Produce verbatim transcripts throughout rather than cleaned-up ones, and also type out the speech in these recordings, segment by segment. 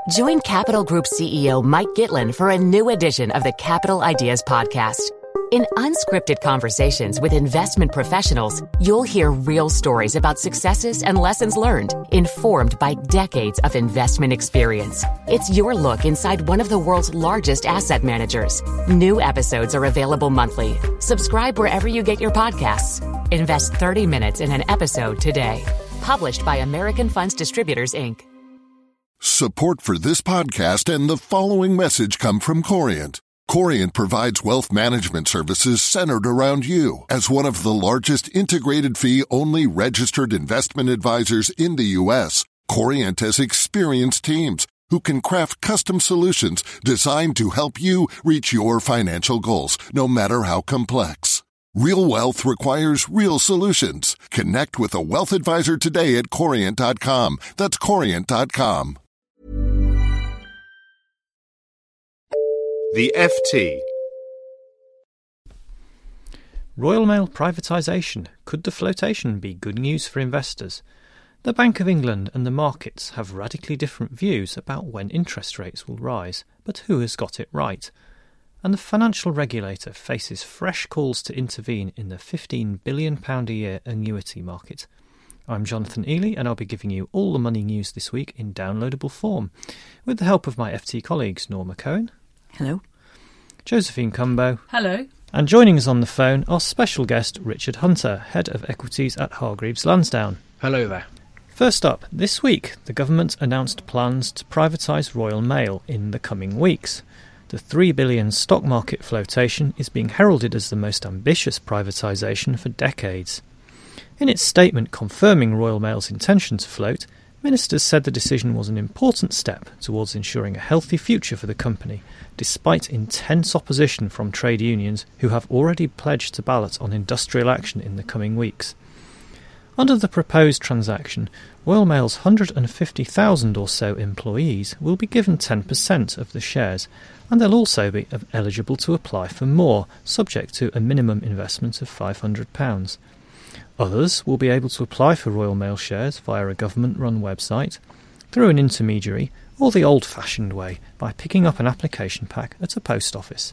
Join Capital Group C E O Mike Gitlin for a new edition of the Capital Ideas Podcast. In unscripted conversations with investment professionals, you'll hear real stories about successes and lessons learned, informed by decades of investment experience. It's your look inside one of the world's largest asset managers. New episodes are available monthly. Subscribe wherever you get your podcasts. Invest thirty minutes in an episode today. Published by American Funds Distributors, Incorporated. Support for this podcast and the following message come from Corient. Corient provides wealth management services centered around you. As one of the largest integrated fee-only registered investment advisors in the U S, Corient has experienced teams who can craft custom solutions designed to help you reach your financial goals, no matter how complex. Real wealth requires real solutions. Connect with a wealth advisor today at corient dot com. That's corient dot com. The F T. Royal Mail privatisation. Could the flotation be good news for investors? The Bank of England and the markets have radically different views about when interest rates will rise, but who has got it right? And the financial regulator faces fresh calls to intervene in the fifteen billion pounds a year annuity market. I'm Jonathan Ely, and I'll be giving you all the money news this week in downloadable form, with the help of my F T colleagues Norma Cohen. Hello. Josephine Cumbo. Hello. And joining us on the phone, our special guest, Richard Hunter, Head of Equities at Hargreaves Lansdown. Hello there. First up, this week, the government announced plans to privatise Royal Mail in the coming weeks. The three billion pounds stock market flotation is being heralded as the most ambitious privatisation for decades. In its statement confirming Royal Mail's intention to float, ministers said the decision was an important step towards ensuring a healthy future for the company, despite intense opposition from trade unions who have already pledged to ballot on industrial action in the coming weeks. Under the proposed transaction, Royal Mail's one hundred fifty thousand or so employees will be given ten percent of the shares, and they'll also be eligible to apply for more, subject to a minimum investment of five hundred pounds. Others will be able to apply for Royal Mail shares via a government-run website, through an intermediary, or the old-fashioned way, by picking up an application pack at a post office.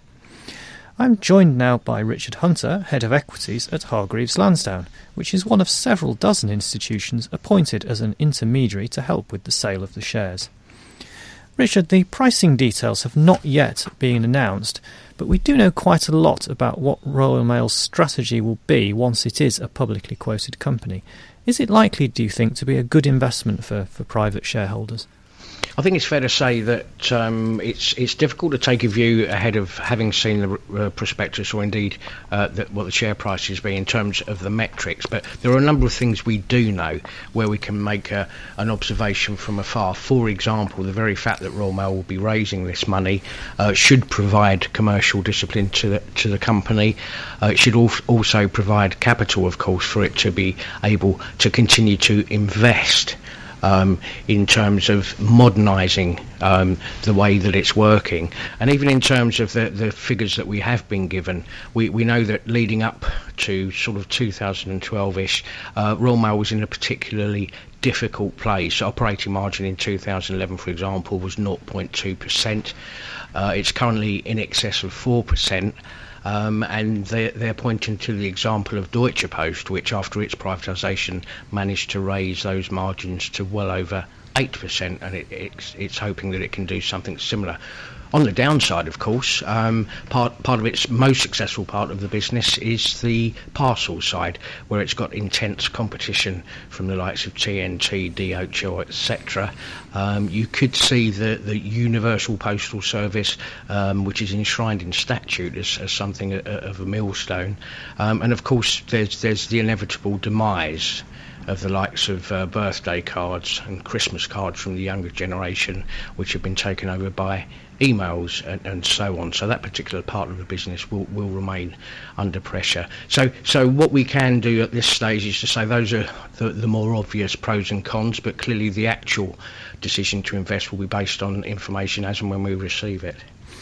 I'm joined now by Richard Hunter, Head of Equities at Hargreaves Lansdown, which is one of several dozen institutions appointed as an intermediary to help with the sale of the shares. Richard, the pricing details have not yet been announced, but we do know quite a lot about what Royal Mail's strategy will be once it is a publicly quoted company. Is it likely, do you think, to be a good investment for, for private shareholders? I think it's fair to say that um, it's it's difficult to take a view ahead of having seen the uh, prospectus, or indeed uh, the, what the share prices be in terms of the metrics. But there are a number of things we do know where we can make a, an observation from afar. For example, the very fact that Royal Mail will be raising this money uh, should provide commercial discipline to the, to the company. Uh, it should al- also provide capital, of course, for it to be able to continue to invest Um, in terms of modernising um, the way that it's working. And even in terms of the, the figures that we have been given, we, we know that leading up to sort of two thousand twelve-ish, uh, Royal Mail was in a particularly difficult place. Operating margin in two thousand eleven, for example, was zero point two percent. Uh, it's currently in excess of four percent. Um, and they're, they're pointing to the example of Deutsche Post, which after its privatisation managed to raise those margins to well over eight percent, and it, it's, it's hoping that it can do something similar. On the downside, of course, um, part part of its most successful part of the business is the parcel side, where it's got intense competition from the likes of T N T, D H L, et cetera. Um, you could see the, the Universal Postal Service, um, which is enshrined in statute as, as something of a millstone. Um, and of course, there's there's the inevitable demise of the likes of uh, birthday cards and Christmas cards from the younger generation, which have been taken over by emails and, and so on. So that particular part of the business will, will remain under pressure. So so what we can do at this stage is to say those are the, the more obvious pros and cons, but clearly the actual decision to invest will be based on information as and when we receive it.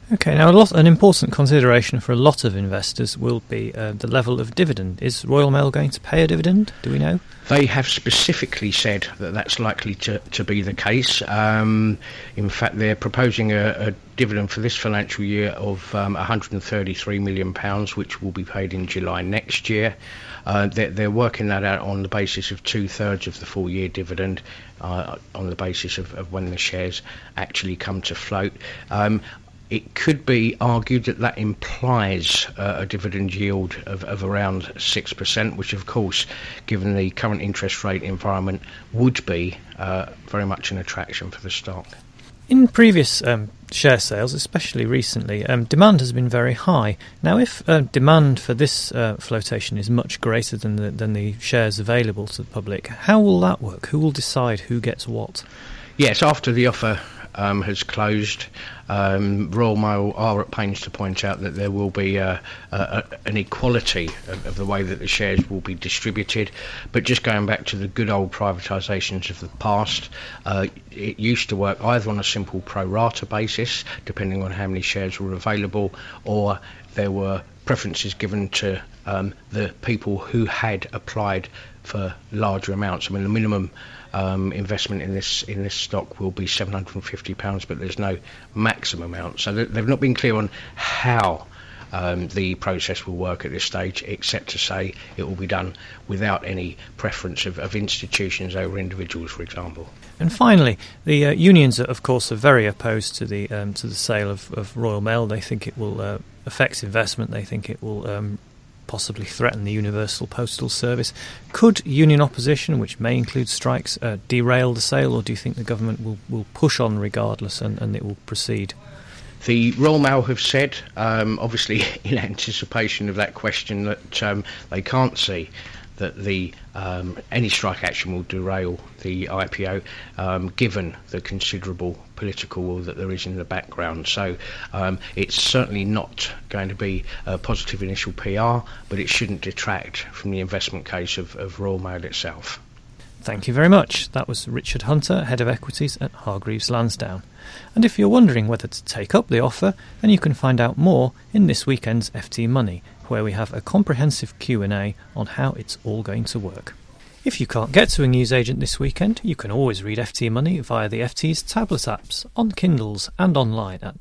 Okay, now a lot, an important consideration for a lot of investors will be uh, the level of dividend. Is Royal Mail going to pay a dividend? Do we know? They have specifically said that that's likely to, to be the case. Um, in fact, they're proposing a, a dividend for this financial year of um, one hundred thirty-three million pounds, which will be paid in July next year. Uh, they're, they're working that out on the basis of two-thirds of the full-year dividend, uh, on the basis of, of when the shares actually come to float. Um, It could be argued that that implies uh, a dividend yield of, of around six percent, which of course, given the current interest rate environment, would be uh, very much an attraction for the stock. In previous um, share sales, especially recently, um, demand has been very high. Now, if uh, demand for this uh, flotation is much greater than the, than the shares available to the public, how will that work? Who will decide who gets what? Yes, after the offer Um, has closed, um, Royal Mail are at pains to point out that there will be uh, uh, an equality of, of the way that the shares will be distributed. But just going back to the good old privatisations of the past, uh, it used to work either on a simple pro rata basis, depending on how many shares were available, or there were preferences given to um, the people who had applied for larger amounts. I mean, the minimum Um, investment in this in this stock will be seven hundred fifty pounds, but there's no maximum amount. So they've not been clear on how um, the process will work at this stage, except to say it will be done without any preference of, of institutions over individuals, for example. And finally, the uh, unions, are, of course, are very opposed to the um, to the sale of, of Royal Mail. They think it will uh, affect investment. They think it will Um, possibly threaten the Universal Postal Service. Could union opposition, which may include strikes, uh, derail the sale, or do you think the government will, will push on regardless and, and it will proceed? The Royal Mail have said, um, obviously in anticipation of that question, that um, they can't see that the um, any strike action will derail the I P O, um, given the considerable political will that there is in the background. So um, it's certainly not going to be a positive initial P R, but it shouldn't detract from the investment case of, of Royal Mail itself. Thank you very much. That was Richard Hunter, Head of Equities at Hargreaves Lansdown. And if you're wondering whether to take up the offer, then you can find out more in this weekend's F T Money, where we have a comprehensive Q and A on how it's all going to work. If you can't get to a newsagent this weekend, you can always read F T Money via the F T's tablet apps, on Kindles and online at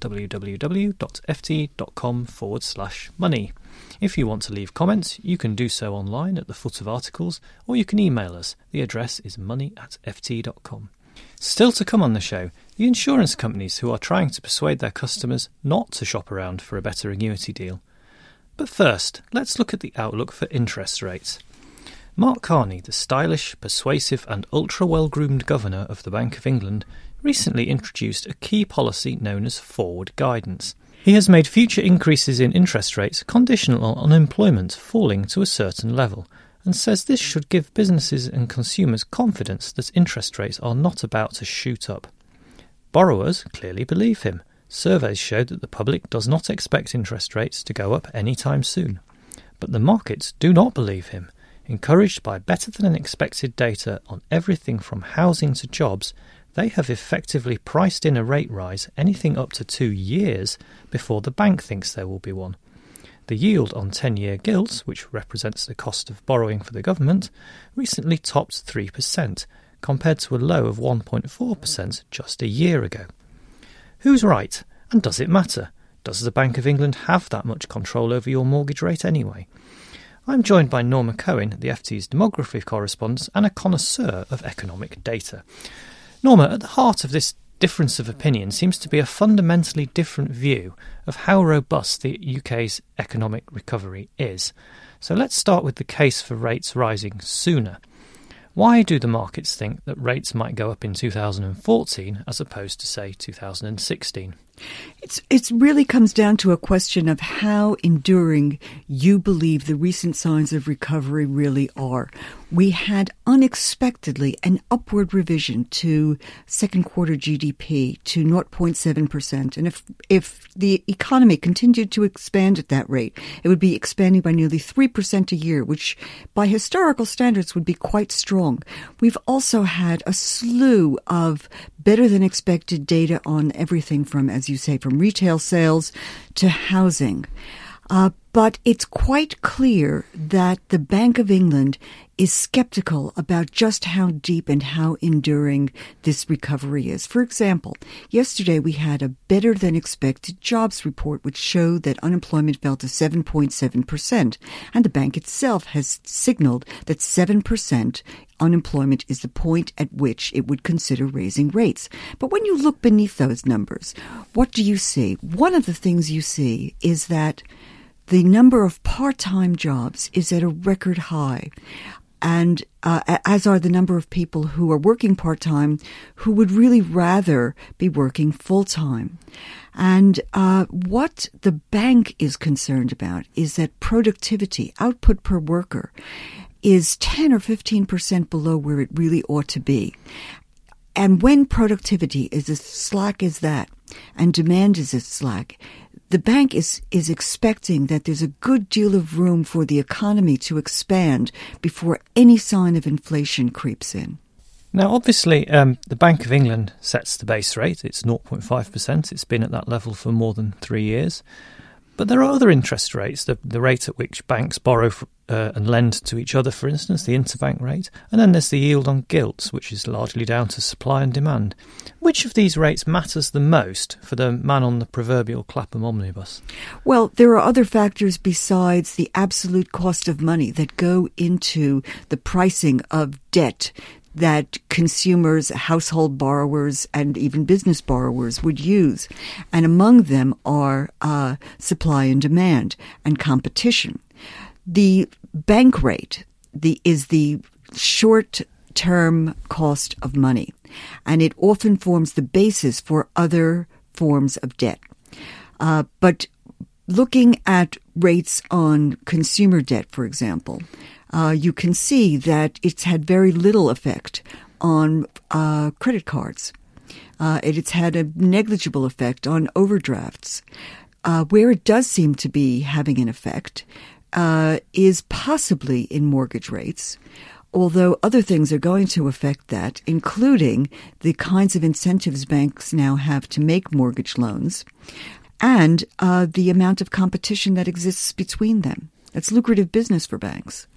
www.ft.com forward slash money. If you want to leave comments, you can do so online at the foot of articles, or you can email us. The address is money at ft dot com. Still to come on the show, the insurance companies who are trying to persuade their customers not to shop around for a better annuity deal. But first, let's look at the outlook for interest rates. Mark Carney, the stylish, persuasive and ultra-well-groomed governor of the Bank of England, recently introduced a key policy known as forward guidance. He has made future increases in interest rates conditional on unemployment falling to a certain level, and says this should give businesses and consumers confidence that interest rates are not about to shoot up. Borrowers clearly believe him. Surveys showed that the public does not expect interest rates to go up any time soon. But the markets do not believe him. Encouraged by better-than-expected data on everything from housing to jobs, they have effectively priced in a rate rise anything up to two years before the bank thinks there will be one. The yield on ten-year gilts, which represents the cost of borrowing for the government, recently topped three percent, compared to a low of one point four percent just a year ago. Who's right, and does it matter? Does the Bank of England have that much control over your mortgage rate anyway? I'm joined by Norma Cohen, the F T's demography correspondent and a connoisseur of economic data. Norma, at the heart of this difference of opinion seems to be a fundamentally different view of how robust the U K's economic recovery is. So let's start with the case for rates rising sooner. Why do the markets think that rates might go up in two thousand fourteen as opposed to, say, two thousand sixteen? It's it really comes down to a question of how enduring you believe the recent signs of recovery really are. We had unexpectedly an upward revision to second quarter G D P to zero point seven percent. And if if the economy continued to expand at that rate, it would be expanding by nearly three percent a year, which by historical standards would be quite strong. We've also had a slew of better than expected data on everything from, as you say, from retail sales to housing. Uh, but it's quite clear that the Bank of England is skeptical about just how deep and how enduring this recovery is. For example, yesterday we had a better than expected jobs report which showed that unemployment fell to seven point seven percent. And the bank itself has signaled that seven percent unemployment is the point at which it would consider raising rates. But when you look beneath those numbers, what do you see? One of the things you see is that the number of part-time jobs is at a record high, and uh, as are the number of people who are working part-time who would really rather be working full-time. And uh, what the bank is concerned about is that productivity, output per worker, is ten or fifteen percent below where it really ought to be. And when productivity is as slack as that, and demand is as slack, the bank is, is expecting that there's a good deal of room for the economy to expand before any sign of inflation creeps in. Now, obviously, um, the Bank of England sets the base rate. It's zero point five percent. It's been at that level for more than three years. But there are other interest rates, the, the rate at which banks borrow for, uh, and lend to each other, for instance, the interbank rate. And then there's the yield on gilts, which is largely down to supply and demand. Which of these rates matters the most for the man on the proverbial Clapham omnibus? Well, there are other factors besides the absolute cost of money that go into the pricing of debt that consumers, household borrowers, and even business borrowers would use. And among them are uh, supply and demand and competition. The bank rate the, is the short-term cost of money, and it often forms the basis for other forms of debt. Uh, but looking at rates on consumer debt, for example, Uh, you can see that it's had very little effect on uh, credit cards. Uh, it, it's had a negligible effect on overdrafts. Uh, where it does seem to be having an effect uh, is possibly in mortgage rates, although other things are going to affect that, including the kinds of incentives banks now have to make mortgage loans and uh, the amount of competition that exists between them. It's lucrative business for banks.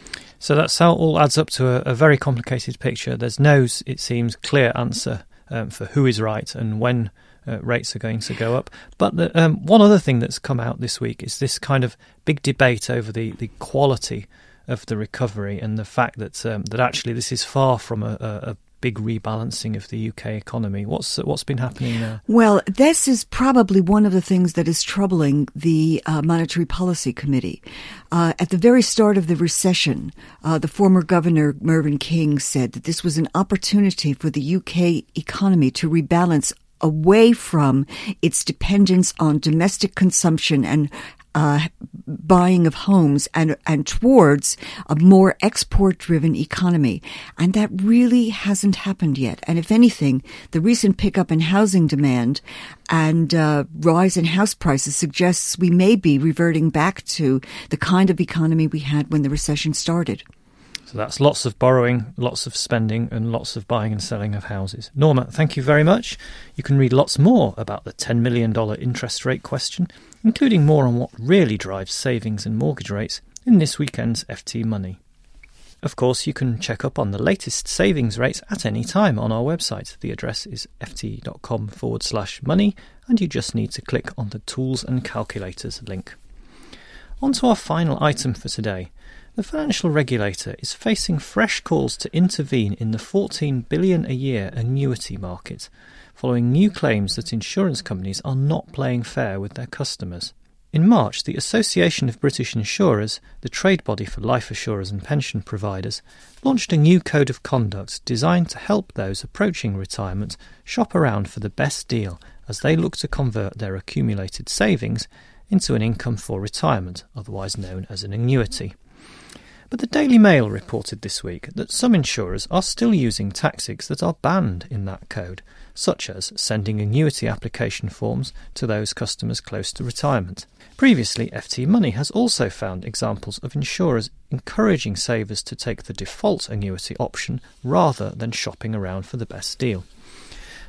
So that's how it all adds up to a, a very complicated picture. There's no, it seems, clear answer um, for who is right and when uh, rates are going to go up. But the, um, one other thing that's come out this week is this kind of big debate over the, the quality of the recovery and the fact that um, that actually this is far from a, a, a big rebalancing of the U K economy. What's what's been happening there? Well, this is probably one of the things that is troubling the uh, Monetary Policy Committee. Uh, at the very start of the recession, uh, the former governor, Mervyn King, said that this was an opportunity for the U K economy to rebalance away from its dependence on domestic consumption and Uh, buying of homes and and towards a more export-driven economy. And that really hasn't happened yet. And if anything, the recent pickup in housing demand and uh, rise in house prices suggests we may be reverting back to the kind of economy we had when the recession started. So that's lots of borrowing, lots of spending, and lots of buying and selling of houses. Norma, thank you very much. You can read lots more about the ten million dollars interest rate question, including more on what really drives savings and mortgage rates in this weekend's F T Money. Of course, you can check up on the latest savings rates at any time on our website. The address is ft.com forward slash money, and you just need to click on the Tools and Calculators link. On to our final item for today. The financial regulator is facing fresh calls to intervene in the fourteen billion dollars a year annuity market, following new claims that insurance companies are not playing fair with their customers. In March, the Association of British Insurers, the trade body for life assurers and pension providers, launched a new code of conduct designed to help those approaching retirement shop around for the best deal as they look to convert their accumulated savings into an income for retirement, otherwise known as an annuity. But the Daily Mail reported this week that some insurers are still using tactics that are banned in that code, such as sending annuity application forms to those customers close to retirement. Previously, F T Money has also found examples of insurers encouraging savers to take the default annuity option rather than shopping around for the best deal.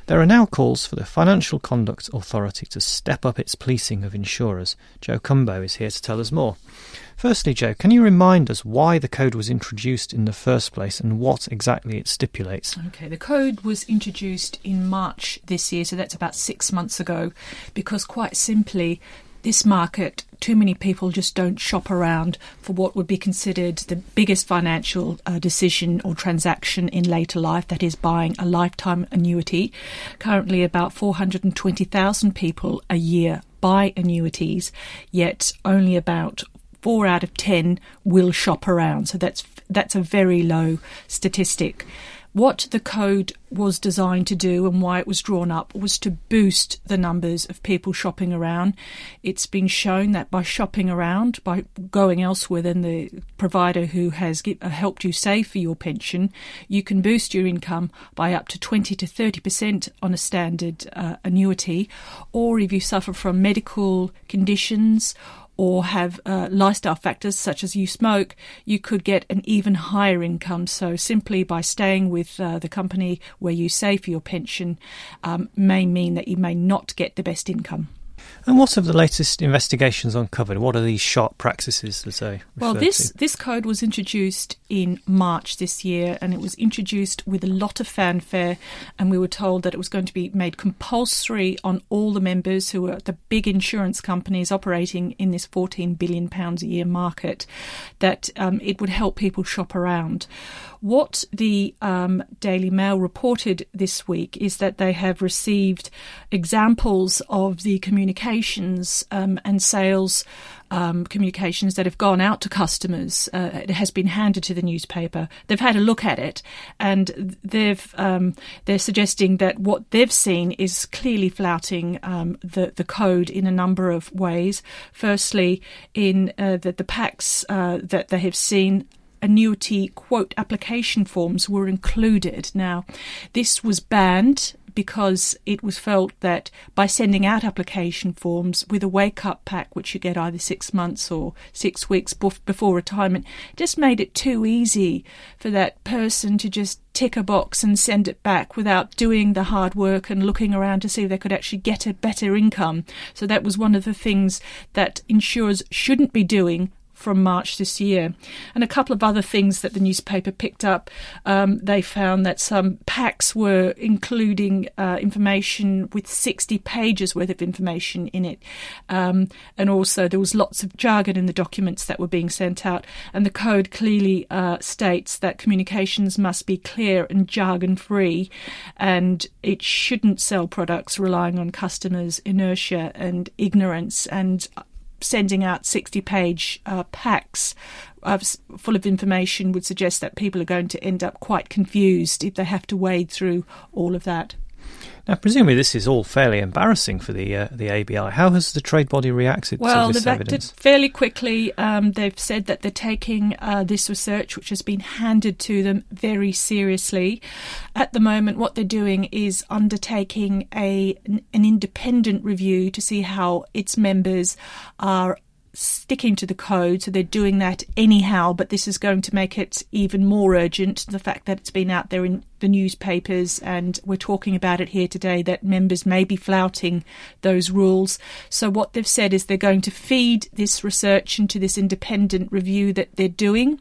There are now calls for the Financial Conduct Authority to step up its policing of insurers. Joe Cumbo is here to tell us more. Firstly, Joe, can you remind us why the code was introduced in the first place and what exactly it stipulates? Okay, the code was introduced in March this year, so that's about six months ago, because quite simply, this market, too many people just don't shop around for what would be considered the biggest financial uh, decision or transaction in later life, that is buying a lifetime annuity. Currently about four hundred twenty thousand people a year buy annuities, yet only about four out of ten will shop around. So that's that's a very low statistic. What the code was designed to do and why it was drawn up was to boost the numbers of people shopping around. It's been shown that by shopping around, by going elsewhere than the provider who has helped you save for your pension, you can boost your income by up to twenty to thirty percent on a standard uh, annuity. Or if you suffer from medical conditions or have uh, lifestyle factors such as you smoke, you could get an even higher income. So simply by staying with uh, the company where you save for your pension um, may mean that you may not get the best income. And what have the latest investigations uncovered? What are these sharp practices that they refer Well, this, to? this code was introduced in March this year, and it was introduced with a lot of fanfare, and we were told that it was going to be made compulsory on all the members who are the big insurance companies operating in this fourteen billion pounds a year market, that um, it would help people shop around. What the um, Daily Mail reported this week is that they have received examples of the communications um, and sales um, communications that have gone out to customers. Uh, it has been handed to the newspaper. They've had a look at it, and they've um, they're suggesting that what they've seen is clearly flouting um, the the code in a number of ways. Firstly, in uh, that the packs uh, that they have seen, annuity quote application forms were included. Now, this was banned because it was felt that by sending out application forms with a wake-up pack, which you get either six months or six weeks before retirement, just made it too easy for that person to just tick a box and send it back without doing the hard work and looking around to see if they could actually get a better income. So that was one of the things that insurers shouldn't be doing from March this year. And a couple of other things that the newspaper picked up. Um, they found that some packs were including uh, information with sixty pages worth of information in it. Um, and also there was lots of jargon in the documents that were being sent out. And the code clearly uh, states that communications must be clear and jargon-free, and it shouldn't sell products relying on customers' inertia and ignorance, and sending out sixty-page uh, packs uh, full of information would suggest that people are going to end up quite confused if they have to wade through all of that. Now, presumably this is all fairly embarrassing for the uh, the A B I. How has the trade body reacted well, to this they've evidence? acted fairly quickly. Um, they've said that they're taking uh, this research, which has been handed to them, very seriously. At the moment, what they're doing is undertaking a an independent review to see how its members are sticking to the code. So they're doing that anyhow, but this is going to make it even more urgent, the fact that it's been out there in the newspapers and we're talking about it here today, that members may be flouting those rules. So what they've said is they're going to feed this research into this independent review that they're doing,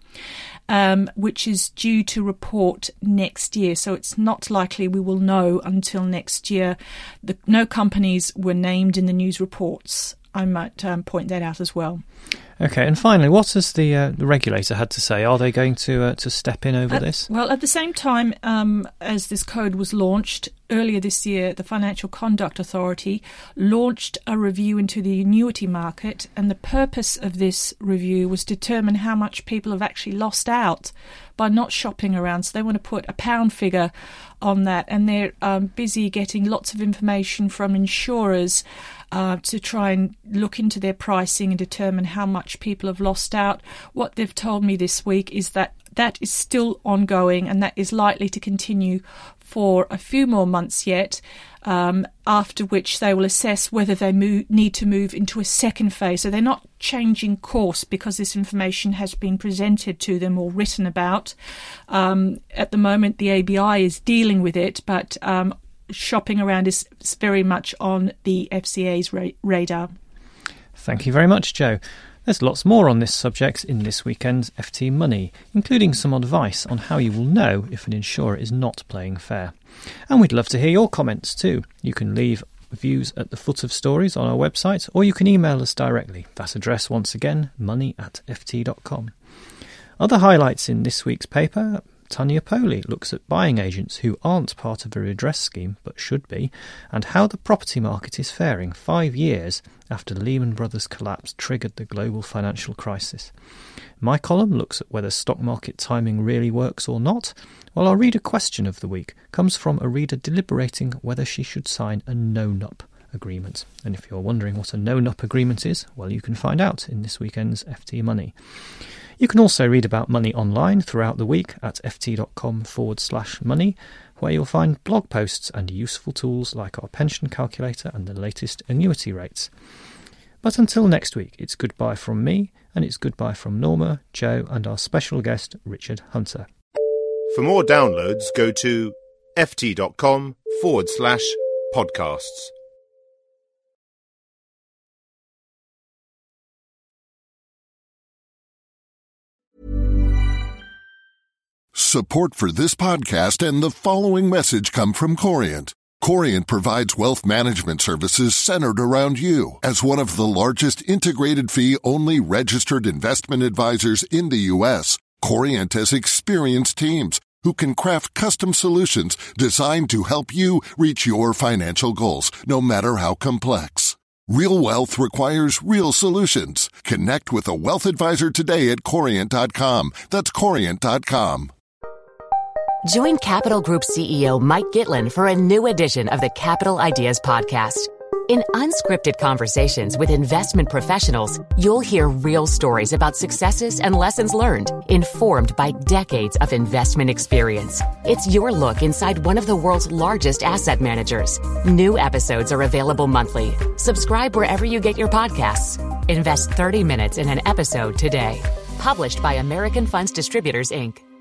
um, which is due to report next year. So it's not likely we will know until next year. The, no companies were named in the news reports. I might um, point that out as well. Okay, and finally, what has the, uh, the regulator had to say? Are they going to uh, to step in over at, this? Well, at the same time um, as this code was launched, earlier this year, the Financial Conduct Authority launched a review into the annuity market, and the purpose of this review was to determine how much people have actually lost out by not shopping around. So they want to put a pound figure on that, and they're um, busy getting lots of information from insurers Uh, to try and look into their pricing and determine how much people have lost out. What they've told me this week is that that is still ongoing, and that is likely to continue for a few more months yet, um, after which they will assess whether they move, need to move into a second phase. So they're not changing course because this information has been presented to them or written about. Um, at the moment, the A B I is dealing with it, but um, shopping around is very much on the F C A's ra- radar. Thank you very much, Jo. There's lots more on this subject in this weekend's F T Money, including some advice on how you will know if an insurer is not playing fair. And we'd love to hear your comments too. You can leave views at the foot of stories on our website, or you can email us directly. That address, once again, money at f t dot com. Other highlights in this week's paper: Tanya Poli looks at buying agents who aren't part of a redress scheme but should be, and how the property market is faring five years after Lehman Brothers collapse triggered the global financial crisis. My column looks at whether stock market timing really works or not, while our reader question of the week comes from a reader deliberating whether she should sign a no-nup agreement. And if you're wondering what a no-nup agreement is, well, you can find out in this weekend's F T Money. You can also read about money online throughout the week at ft.com forward slash money, where you'll find blog posts and useful tools like our pension calculator and the latest annuity rates. But until next week, it's goodbye from me, and it's goodbye from Norma, Jo, and our special guest, Richard Hunter. For more downloads, go to ft.com forward slash podcasts. Support for this podcast and the following message come from Corient. Corient provides wealth management services centered around you. As one of the largest integrated fee-only registered investment advisors in the U S, Corient has experienced teams who can craft custom solutions designed to help you reach your financial goals, no matter how complex. Real wealth requires real solutions. Connect with a wealth advisor today at corient dot com. That's corient dot com. Join Capital Group C E O Mike Gitlin for a new edition of the Capital Ideas Podcast. In unscripted conversations with investment professionals, you'll hear real stories about successes and lessons learned, informed by decades of investment experience. It's your look inside one of the world's largest asset managers. New episodes are available monthly. Subscribe wherever you get your podcasts. Invest thirty minutes in an episode today. Published by American Funds Distributors, Incorporated.